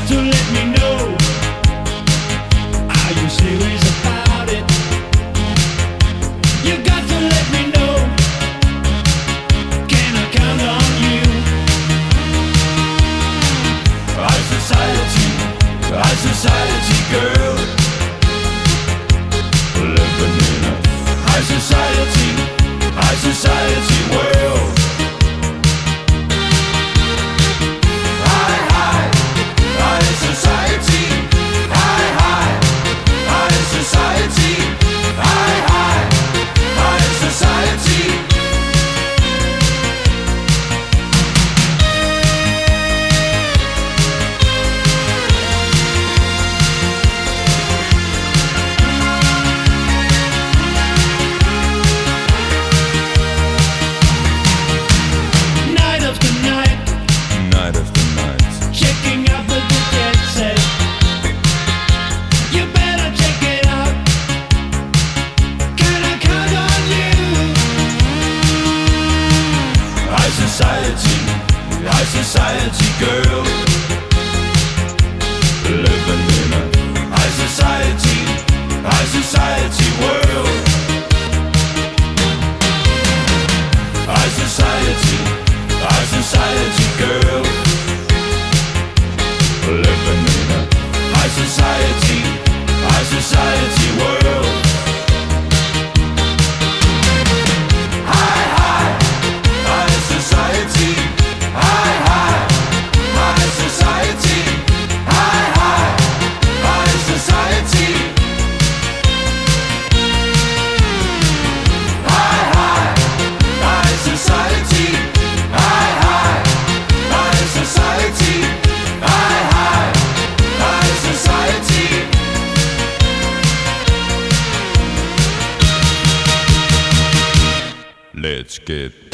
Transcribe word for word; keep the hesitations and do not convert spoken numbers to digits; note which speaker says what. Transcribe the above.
Speaker 1: to let me know. Are you serious about it? You got to let me know. Can I count on you? High society, high society girl, living in a high society, high society world. High, high, high society, high, high, high society, high, high, high society. Night after night,
Speaker 2: Night after night.
Speaker 1: checking out with the jet set. You better check it out. Can I count on you? High society, high society girl, living in a high society, high society world. High society, high society girl, living in a high society, high society world. High, high, high society, high, high, high society, high, high, high society. High, high, high society, high, high, high society, high, high, high society.
Speaker 2: Let's get